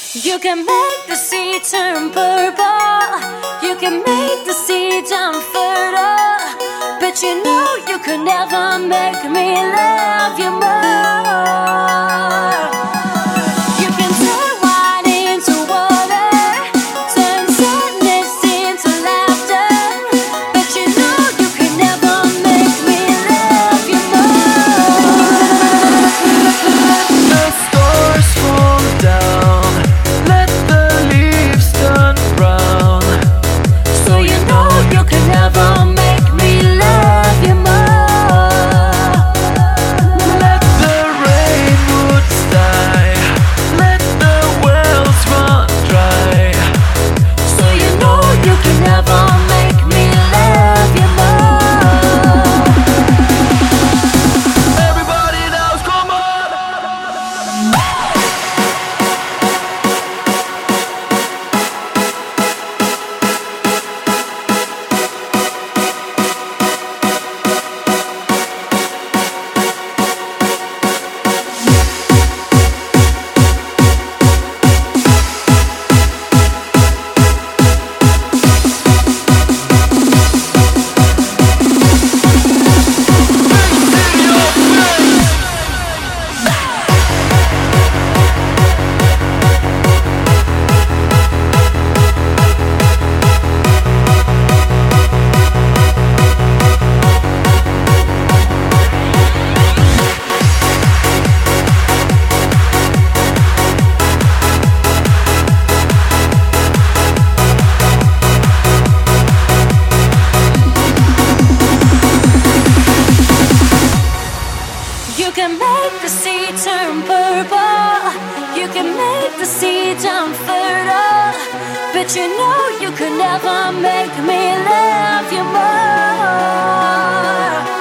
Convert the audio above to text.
You can make the sea turn purple. You can make the sea turn fertile. But you know you could never make me love you more. You can turn wine into water, turn sadness into laughter. But you know you could never make me love you more. The stars fall down, let the leaves turn brown. So you know you could never make me love you more. Let the rainwoods die, let the wells run dry. So you know you could never make me love you more. Everybody now, come on! You can make the sea turn purple. You can make the sea turn fertile. But you know you could never make me love you more.